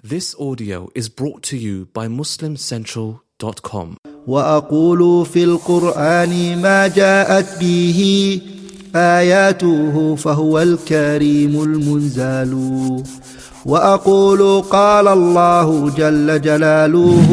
This audio is brought to you by MuslimCentral.com. وأقول في القرآن ما جاءت به آياته فهو الكريم المنزل وأقول قال الله جل جلاله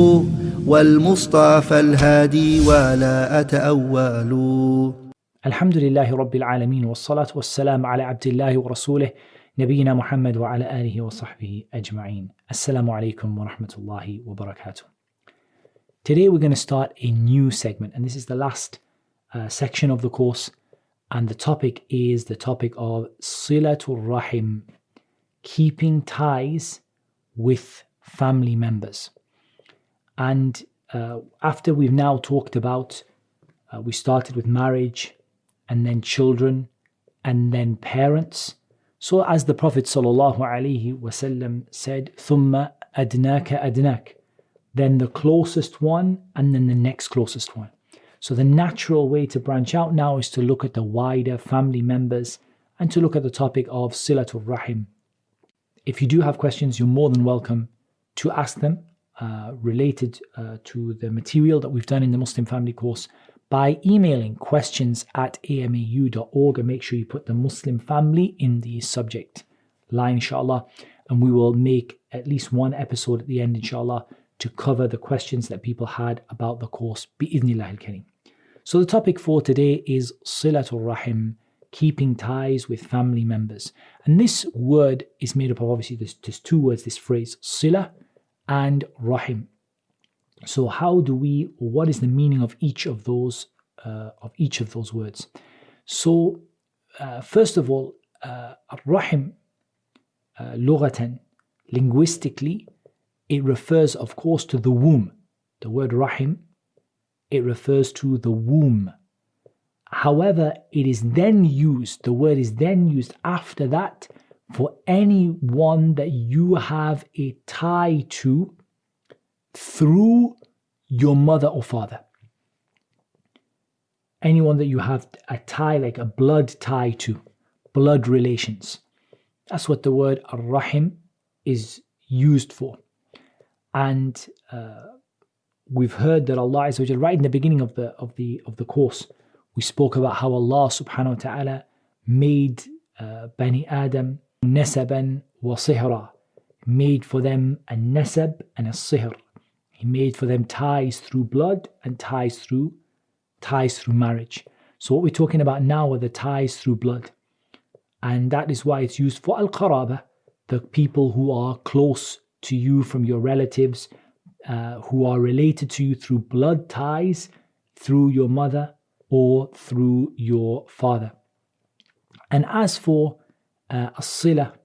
والمصطفى الهادي ولا أتأول. الحمد لله رب العالمين والصلاة والسلام على عبد الله ورسوله نبينا محمد وعلى آله وصحبه أجمعين. Assalamu alaikum wa rahmatullahi wa barakatuh. Today we're going to start a new segment, and this is the last section of the course, and the topic is the topic of Silatul Rahim, keeping ties with family members. And after we've now talked about, we started with marriage, and then children, and then parents. So as the Prophet ﷺ said, ثُمَّ أَدْنَاكَ أَدْنَاكَ, then the closest one, and then the next closest one. So the natural way to branch out now is to look at the wider family members and to look at the topic of Silatul Rahim. If you do have questions, you're more than welcome to ask them related to the material that we've done in the Muslim Family course by emailing questions@amau.org, and make sure you put the Muslim Family in the subject line, inshallah, and we will make at least one episode at the end, inshallah, to cover the questions that people had about the course, bi'idhnillah al-kareem. So the topic for today is Silatul Rahim, keeping ties with family members. And this word is made up of, obviously, there's two words, this phrase, Sila and Rahim. So what is the meaning of each of those words? So first of all, Rahim, lughatan, linguistically, it refers, of course, to the womb. The word Rahim, it refers to the womb. However, the word is then used after that for anyone that you have a tie to through your mother or father. Anyone that you have a tie, like a blood tie to, blood relations. That's what the word Ar-Rahim is used for. And we've heard that Allah Azza wa Jal, right in the beginning of the course, we spoke about how Allah subhanahu wa ta'ala made Bani Adam nasaban wa sihra, made for them a nasab and a sihr. He made for them ties through blood and ties through marriage. So what we're talking about now are the ties through blood. And that is why it's used for al-qaraba, the people who are close to you from your relatives, who are related to you through blood ties, through your mother or through your father. And as for as-sila,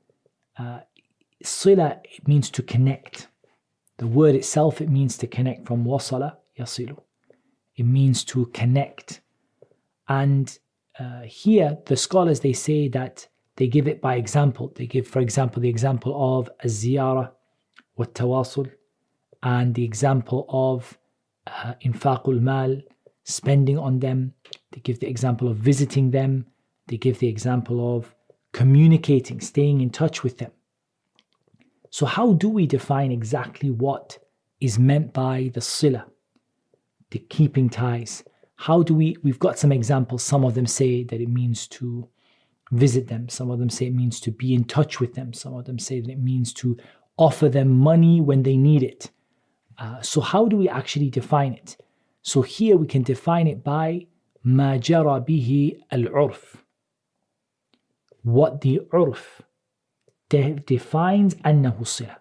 sila, it means to connect. The word itself, it means to connect, from wasala, yasilu. It means to connect. And here, the scholars, they say that they give it by example. They give, for example, the example of az-ziyara wa tawasul, and the example of infaqul mal, spending on them. They give the example of visiting them. They give the example of communicating, staying in touch with them. So how do we define exactly what is meant by the sila, the keeping ties? We've got some examples. Some of them say that it means to visit them. Some of them say it means to be in touch with them. Some of them say that it means to offer them money when they need it. So how do we actually define it? So here we can define it by ma jara bihi al-urf. What the urf defines annahu sila.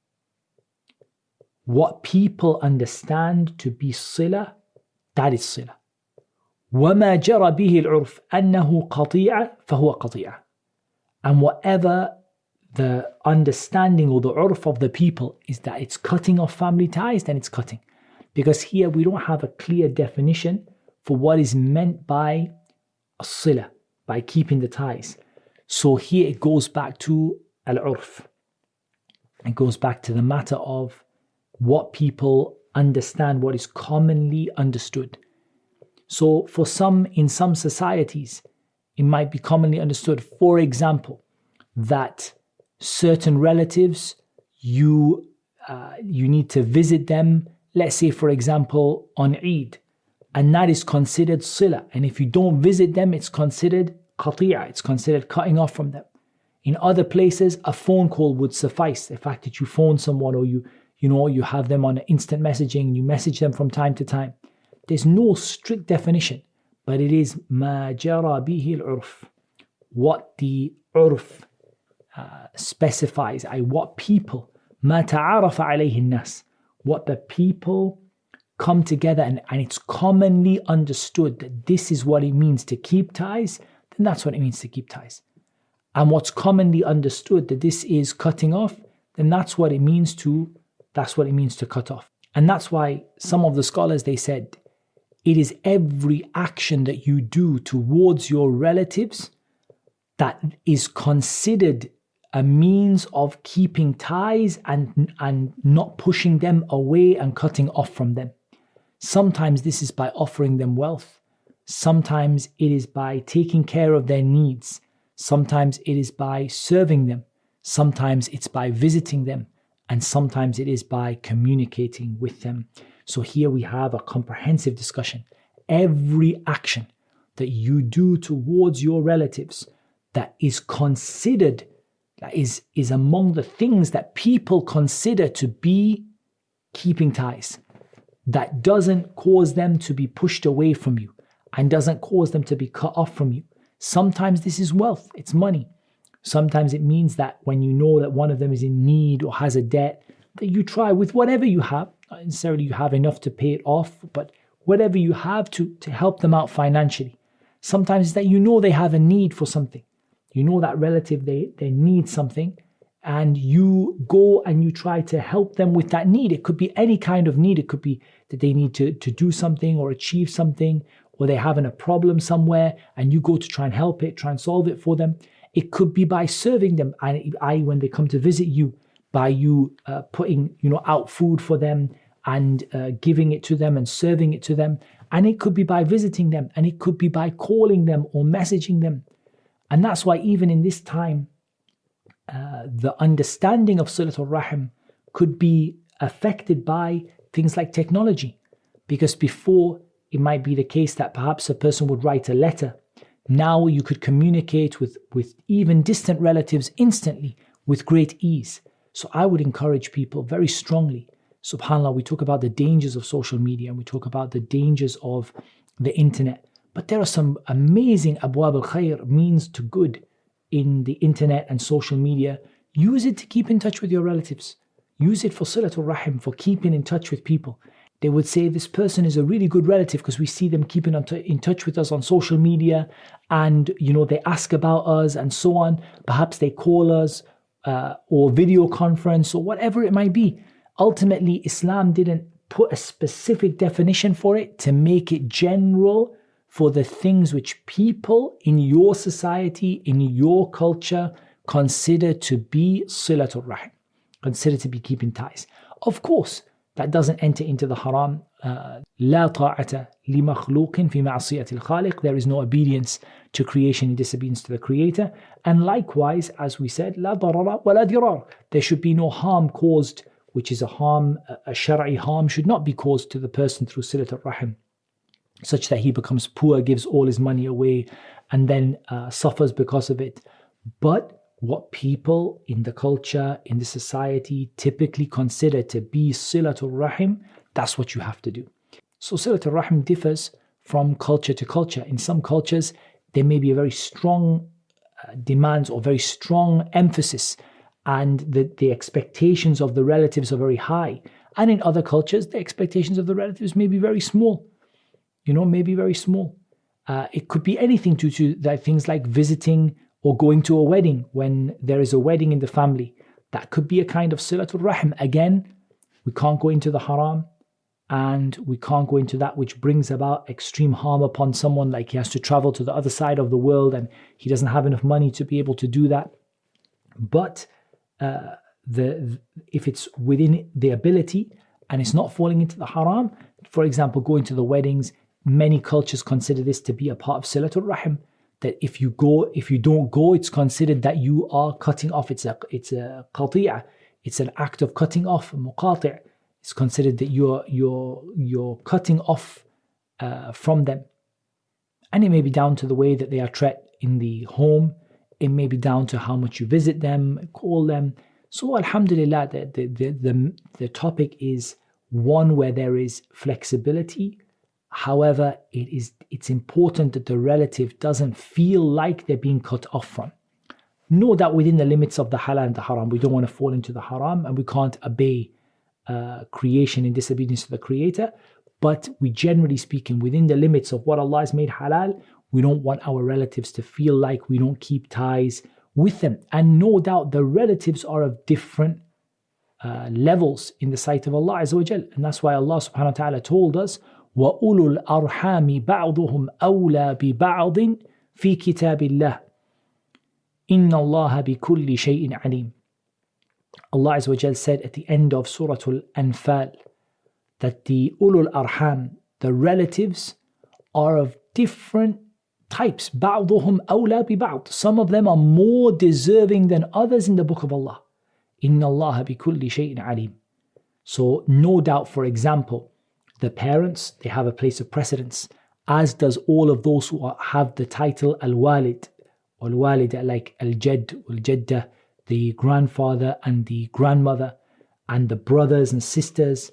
What people understand to be sila, that is sila. وَمَا جَرَى بِهِ الْعُرْفِ أَنَّهُ قَطِيعَ فَهُوَ قَطِيعَ. And whatever the understanding or the urf of the people is that it's cutting off family ties, then it's cutting. Because here we don't have a clear definition for what is meant by as-sila, by keeping the ties. So here it goes back to al-urf. It goes back to the matter of what people understand, what is commonly understood. So for some, in some societies, it might be commonly understood, for example, that certain relatives you need to visit them, let's say for example on Eid, and that is considered sila. And if you don't visit them, it's considered qati'ah, it's considered cutting off from them. In other places, a phone call would suffice. The fact that you phone someone, or you have them on instant messaging, you message them from time to time. There's no strict definition, but it is ma jara bihi al-urf, what the urf specifies, what people, ma ta'arafa alayhi nas, what the people come together and it's commonly understood that this is what it means to keep ties, then that's what it means to keep ties. And what's commonly understood that this is cutting off, then that's what it means to cut off. And that's why some of the scholars, they said, it is every action that you do towards your relatives that is considered a means of keeping ties and not pushing them away and cutting off from them. Sometimes this is by offering them wealth. Sometimes it is by taking care of their needs. Sometimes it is by serving them. Sometimes it's by visiting them. And sometimes it is by communicating with them. So here we have a comprehensive discussion. Every action that you do towards your relatives that is considered, that is among the things that people consider to be keeping ties, that doesn't cause them to be pushed away from you and doesn't cause them to be cut off from you. Sometimes this is wealth, it's money. Sometimes it means that when you know that one of them is in need or has a debt, that you try with whatever you have, not necessarily you have enough to pay it off, but whatever you have to help them out financially. Sometimes it's that you know they have a need for something. You know that relative, they need something, and you go and you try to help them with that need. It could be any kind of need. It could be that they need to do something or achieve something, or they're having a problem somewhere and you go to try and help it, try and solve it for them. It could be by serving them, and when they come to visit you, by you putting out food for them and giving it to them and serving it to them. And it could be by visiting them, and it could be by calling them or messaging them. And that's why even in this time, the understanding of Silatul Rahim could be affected by things like technology. Because before, it might be the case that perhaps a person would write a letter. Now you could communicate with even distant relatives instantly with great ease. So I would encourage people very strongly. SubhanAllah, we talk about the dangers of social media and we talk about the dangers of the internet. But there are some amazing abwab al-khair, means to good in the internet and social media. Use it to keep in touch with your relatives. Use it for Silatul Rahim, for keeping in touch with people. They would say this person is a really good relative because we see them keeping in touch with us on social media, and they ask about us and so on. Perhaps they call us or video conference or whatever it might be. Ultimately, Islam didn't put a specific definition for it to make it general for the things which people in your society, in your culture, consider to be Silatul Rahim, consider to be keeping ties. Of course, that doesn't enter into the haram. لا طاعة لمخلوق في معصية الخالق. There is no obedience to creation in disobedience to the Creator. And likewise, as we said, لا ضرر ولا ضرار. There should be no harm caused, which is a harm, a shari'i harm should not be caused to the person through Silatul Rahim, such that he becomes poor, gives all his money away, and then suffers because of it. But what people in the culture, in the society, typically consider to be Silatul Rahim, that's what you have to do. So Silatul Rahim differs from culture to culture. In some cultures, there may be a very strong demands or very strong emphasis, and the expectations of the relatives are very high. And in other cultures, the expectations of the relatives may be very small. Maybe very small. It could be anything to things like visiting or going to a wedding when there is a wedding in the family. That could be a kind of Silatul Rahim. Again, we can't go into the haram, and we can't go into that which brings about extreme harm upon someone, like he has to travel to the other side of the world and he doesn't have enough money to be able to do that. But if it's within the ability and it's not falling into the haram, for example, going to the weddings, many cultures consider this to be a part of Silatul Rahim, that if you don't go, it's considered that you are cutting off. It's a qati'ah. It's an act of cutting off. Muqati' is considered that you're cutting off from them. And it may be down to the way that they are treated in the home. It may be down to how much you visit them, call them. So alhamdulillah, the topic is one where there is flexibility. However, it's important that the relative doesn't feel like they're being cut off from. Know that within the limits of the halal and the haram, we don't want to fall into the haram, and we can't obey creation in disobedience to the Creator. But we, generally speaking, within the limits of what Allah has made halal, we don't want our relatives to feel like we don't keep ties with them. And no doubt the relatives are of different levels in the sight of Allah Azza wa Jal. And that's why Allah subhanahu wa ta'ala told us, وَأُولُو الْأَرْحَامِ بَعْضُهُمْ أَوْلَى بِبَعْضٍ فِي كِتَابِ اللَّهِ إِنَّ اللَّهَ بِكُلِّ شَيْءٍ عَلِيمٍ. Allah Azza wa Jal said at the end of Surah Al-Anfal that the ulul arham, the relatives, are of different types. بَعْضُهُمْ أَوْلَى بِبَعْضٍ. Some of them are more deserving than others in the book of Allah. إِنَّ اللَّهَ بِكُلِّ شَيْءٍ عَلِيمٍ. So no doubt, for example, the parents, they have a place of precedence, as does all of those who have the title Al-Walid, or Al-Walida, like Al-Jadd, Al-Jadda, the grandfather and the grandmother, and the brothers and sisters.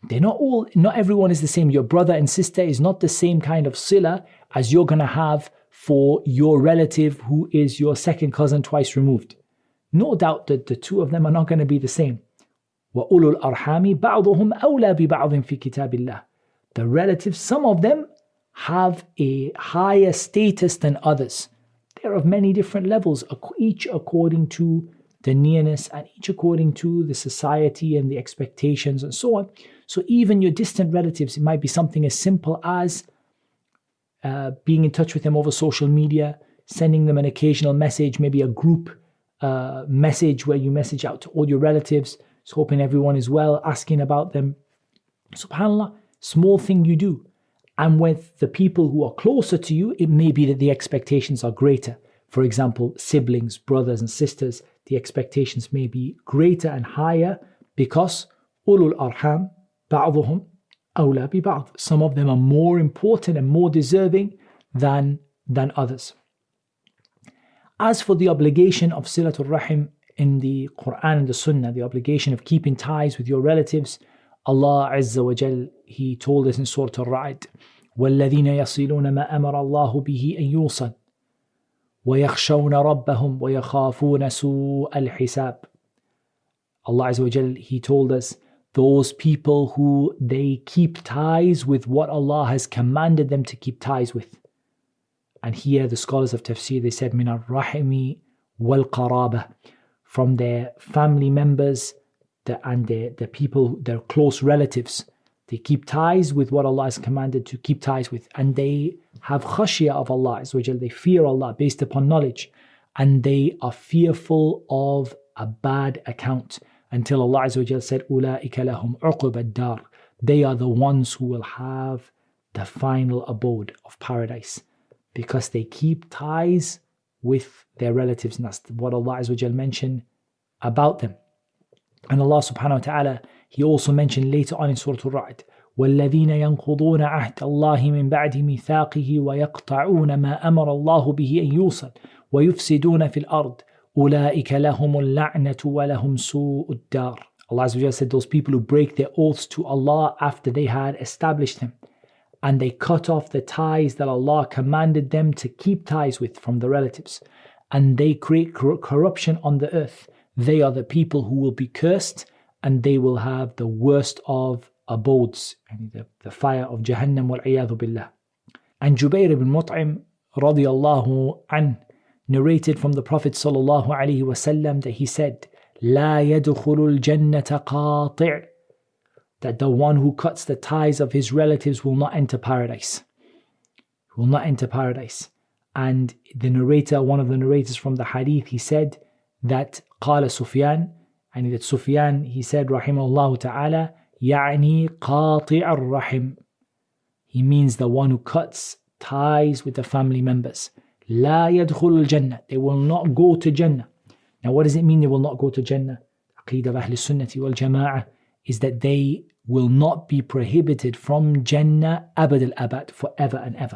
Not everyone is the same. Your brother and sister is not the same kind of sila as you're going to have for your relative who is your second cousin twice removed. No doubt that the two of them are not going to be the same. وَأُولُو الْأَرْحَامِ بَعْضُهُمْ أَوْلَى بِبَعْضٍ فِي كِتَابِ اللَّهِ. The relatives, some of them have a higher status than others. They're of many different levels, each according to the nearness and each according to the society and the expectations and so on. So even your distant relatives, it might be something as simple as being in touch with them over social media, sending them an occasional message, maybe a group message where you message out to all your relatives, so hoping everyone is well, asking about them. SubhanAllah, small thing you do. And with the people who are closer to you, it may be that the expectations are greater. For example, siblings, brothers and sisters, the expectations may be greater and higher because ulul arham ba'duhum awla bi ba'd. Some of them are more important and more deserving than others. As for the obligation of silatul rahim in the Quran and the Sunnah, the obligation of keeping ties with your relatives, Allah Azza wa Jal, He told us in Surah Al-Ra'd, وَالَّذِينَ يَصِلُونَ مَا أَمَرَ اللَّهُ بِهِ أَن يُوصَلَ وَيَخْشَوْنَ رَبَّهُمْ وَيَخَافُونَ سُوءَ الْحِسَابِ. Allah Azza wa Jal, He told us, those people who they keep ties with what Allah has commanded them to keep ties with. And here the scholars of tafsir, they said, مِنَ الرَّحِمِ وَالْقَرَابَةِ, from their family members and the people, their close relatives. They keep ties with what Allah has commanded to keep ties with. And they have khashiyah of Allah, they fear Allah based upon knowledge. And they are fearful of a bad account. Until Allah said, أُولَٰئِكَ لَهُمْ عُقُبَ الدَّارِ. They are the ones who will have the final abode of paradise. Because they keep ties with their relatives. And that's what Allah mentioned about them. And Allah subhanahu wa ta'ala, He also mentioned later on in Surah Al-Ra'd, وَالَّذِينَ يَنْقُضُونَ عَهْدَ اللَّهِ مِنْ بَعْدِ مِيثَاقِهِ وَيَقْطَعُونَ مَا أَمَرَ اللَّهُ بِهِ أَنْ يُوصَلَ وَيُفْسِدُونَ فِي الْأَرْضِ أُولَٰئِكَ لَهُمُ اللَّعْنَةُ وَلَهُمْ سُوءُ الدَّارِ. Allah said those people who break their oaths to Allah after they had established them, and they cut off the ties that Allah commanded them to keep ties with from the relatives, and they create corruption on the earth, they are the people who will be cursed, and they will have the worst of abodes, the fire of Jahannam wal-'iyadhu billah. And Jubair ibn Mut'im radiyallahu anh narrated from the Prophet sallallahu alaihi wasallam that he said, لا يدخل الجنة قاطع, that the one who cuts the ties of his relatives will not enter paradise. Will not enter paradise. And the narrator, one of the narrators from the hadith, he said that قال سفيان, and that Sufyan, he said rahimahullah ta'ala, يعني قاطع الرحم, he means the one who cuts ties with the family members. لا يدخل الجنة, they will not go to Jannah. Now what does it mean they will not go to Jannah? Aqeedah of Ahl Sunnati wal Jama'ah is that they will not be prohibited from Jannah abad al-abad, forever and ever.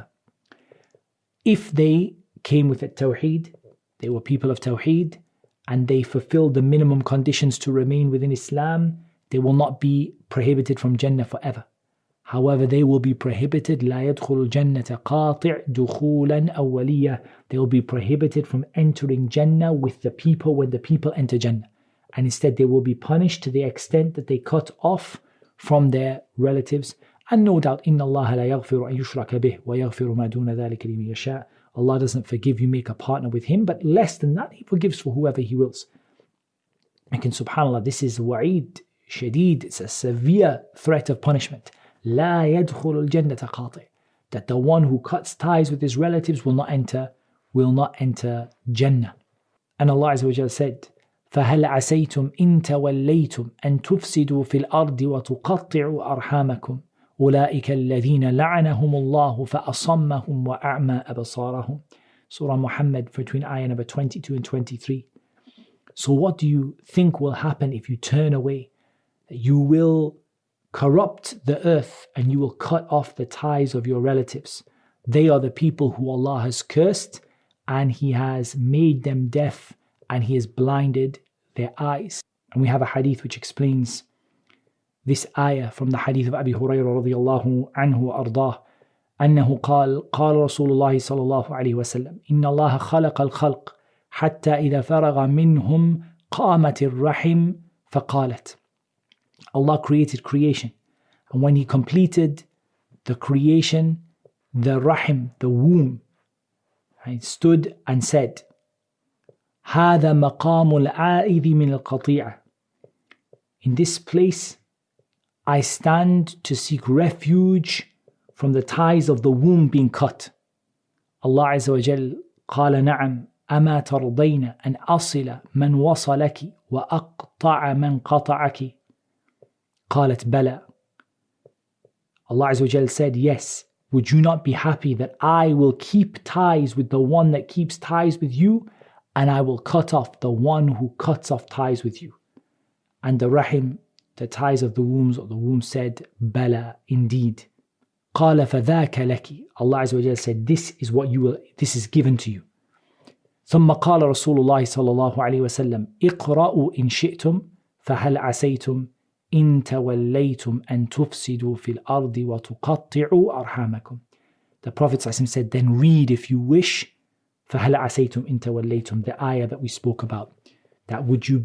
If they came with a Tawheed, they were people of Tawheed, and they fulfilled the minimum conditions to remain within Islam, they will not be prohibited from Jannah forever. However, they will be prohibited, لا يدخل الجنة قاطع دخولا أولية. They will be prohibited from entering Jannah with the people when the people enter Jannah. And instead they will be punished to the extent that they cut off from their relatives. And no doubt, إِنَّ اللَّهَ لَا يَغْفِرُ أَن يُشْرَكَ بِهِ وَيَغْفِرُ مَا دُونَ ذَلِكَ لِمَن يَشَاءُ. Allah doesn't forgive you make a partner with Him, but less than that, He forgives for whoever He wills. Again, subhanAllah, this is wa'id, shadid, it's a severe threat of punishment. لا يدخل الجنة قاطع. That the one who cuts ties with his relatives will not enter Jannah. And Allah Azza wa Jalla said, فَهَلْ عَسَيْتُمْ إِن تَوَلَّيْتُمْ أَن تُفْسِدُوا فِي الْأَرْضِ وَتُقَطِّعُوا أَرْحَامَكُمْ أُولَٰئِكَ الَّذِينَ لَعَنَهُمُ اللَّهُ فَأَصَمَّهُمْ وَأَعْمَى أَبْصَارَهُم. Surah Muhammad, between ayah number 22 and 23. So what do you think will happen if you turn away? That you will corrupt the earth and you will cut off the ties of your relatives. They are the people who Allah has cursed, and He has made them deaf, and He has blinded their eyes. And we have a hadith which explains this ayah from the hadith of Abi Hurairah radiyallahu anhu wa ardah. أنه قال رسول الله صلى الله عليه وسلم إن الله خلق الخلق حتى إذا فرغ منهم قامت الرحم فقالت. Allah created creation, and when He completed the creation, the rahim, the womb, stood and said, هذا مقام العائذ من القطيعة. In this place I stand to seek refuge from the ties of the womb being cut. Allah Azza wa Jal قال نعم أما ترضين أن أصل من وصلك وأقطع من قطعك. قالت بلى. Allah Azza wa Jal said, yes, would you not be happy that I will keep ties with the one that keeps ties with you, and I will cut off the one who cuts off ties with you? And the rahim, the ties of the wombs, or the womb, said, bala, indeed. قال فذاك لك. Allah Azza wa Jal said, this is given to you. ثم قال رسول الله صلى الله عليه وسلم اقرأوا إن شئتم فهل عسيتم إن توليتم أن تفسدوا في الأرض وتقطعوا أرحامكم. The Prophet said, then read if you wish, فهل عسيتم إن توليتم, the ayah that we spoke about. That what do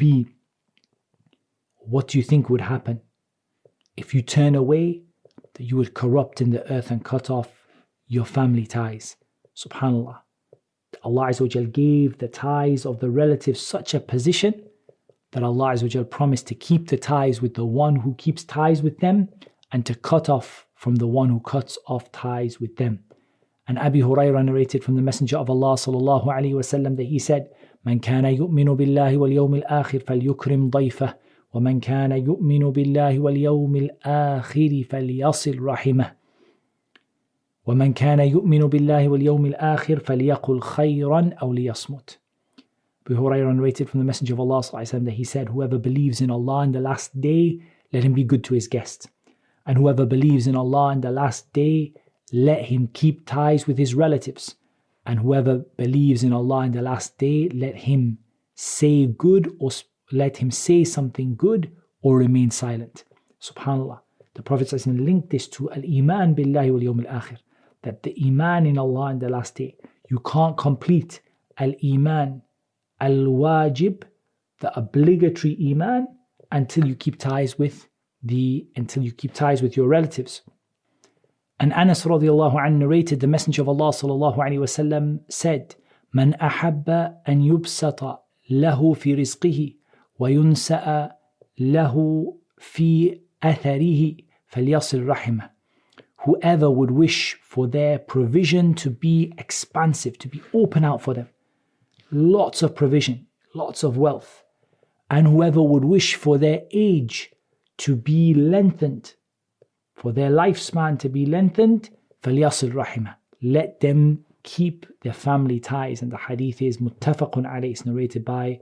you think would happen if you turn away, that you would corrupt in the earth and cut off your family ties. Subhanallah. Allah Azza wa Jal gave the ties of the relatives such a position that Allah Azza wa Jal promised to keep the ties with the one who keeps ties with them, and to cut off from the one who cuts off ties with them. And Abi Hurairah narrated from the Messenger of Allah sallallahu alaihi wasallam that he said, من كان يؤمن بالله واليوم الآخر فليكرم ضيفه ومن كان يؤمن بالله واليوم الآخر فليصل رحمه ومن كان يؤمن بالله واليوم الآخر فليقل خيرا أو ليصمت. Abu Hurairah narrated from the Messenger of Allah ﷺ that he said, whoever believes in Allah and the last day, let him be good to his guest. And whoever believes in Allah and the last day, let him keep ties with his relatives. And whoever believes in Allah and the last day, let him say good, or let him say something good, or remain silent. Subhanallah. The Prophet ﷺ linked this to al-iman billahi wal yawm al-akhir, that the iman in Allah and the last day. You can't complete al-iman al-wajib, the obligatory iman, until you keep ties with your relatives. And Anas radiallahu anhu narrated, the Messenger of Allah sallallahu alaihi wasallam said, "Man ahabba an yubsata lahu fi rizqihi wa yunsa'a lahu fi atharihi falyasil rahimah." Whoever would wish for their provision to be expansive, to be open out for them, lots of provision, lots of wealth, and whoever would wish for their age to be lengthened, for their lifespan to be lengthened, فَلْيَصِلْ رَحِمَهُ, let them keep their family ties. And the hadith is muttafaqun alayh, it's narrated by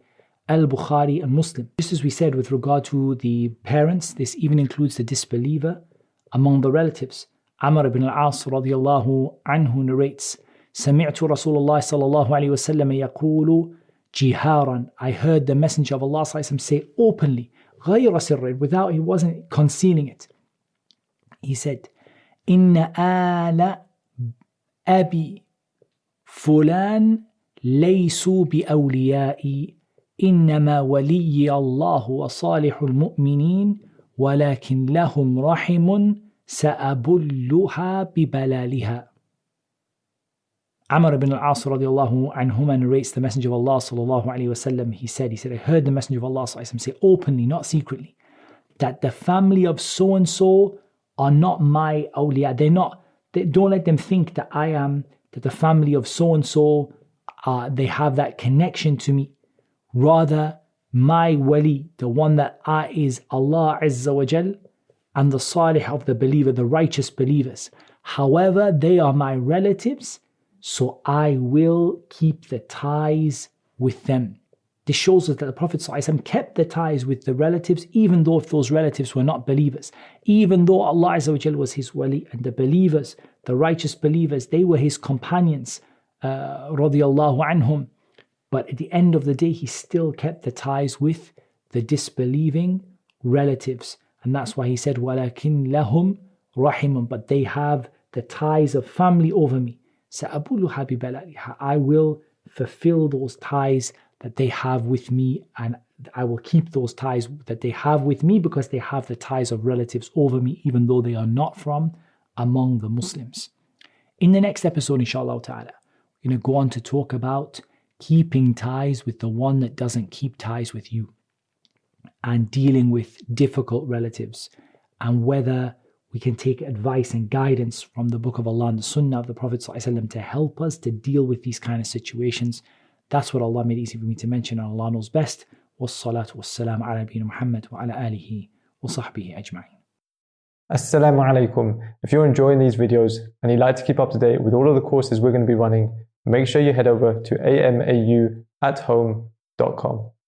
Al-Bukhari and Muslim. Just as we said with regard to the parents, this even includes the disbeliever among the relatives. Amr ibn al-As radiyallahu anhu narrates, سمعت رسول الله صلى الله عليه وسلم يقول جهارا. I heard the Messenger of Allah say openly, غير سر, without, he wasn't concealing it. He said, إن آل أبي فلان ليسوا بأوليائي إنما ولي الله وصالح المؤمنين ولكن لهم رحم سأبلها ببلالها. Amr ibn al-As radiallahu anhuma narrates the Messenger of Allah sallallahu alayhi wasallam. He said, I heard the Messenger of Allah sallallahu alayhi wasallam say openly, not secretly, that the family of so and so are not my awliya. Don't let them think that that the family of so and so, they have that connection to me. Rather, my wali, the one that is Allah Azza wa Jal, and the salih of the believer, the righteous believers. However, they are my relatives, so I will keep the ties with them. This shows us that the Prophet ﷺ kept the ties with the relatives, even though if those relatives were not believers. Even though Allah Azza wa Jal was his wali, and the believers, the righteous believers, they were his companions, radiyallahu anhum. But at the end of the day, he still kept the ties with the disbelieving relatives. And that's why he said, وَلَكِنْ لَهُمْ رَحِمٌ, but they have the ties of family over me. سَأَبُلُهَا بِبَلَالِهَا, I will fulfill those ties that they have with me, and I will keep those ties that they have with me because they have the ties of relatives over me, even though they are not from among the Muslims. In the next episode, inshallah ta'ala, we're going to go on to talk about keeping ties with the one that doesn't keep ties with you, and dealing with difficult relatives, and whether we can take advice and guidance from the Book of Allah and the Sunnah of the Prophet ﷺ to help us to deal with these kind of situations. That's what Allah made easy for me to mention, and Allah knows best. Wassalatu wassalamu ala nabiyyina Muhammad wa ala alihi wa sahbihi ajma'in. Assalamu alaikum. If you're enjoying these videos and you'd like to keep up to date with all of the courses we're going to be running, make sure you head over to amauathome.com.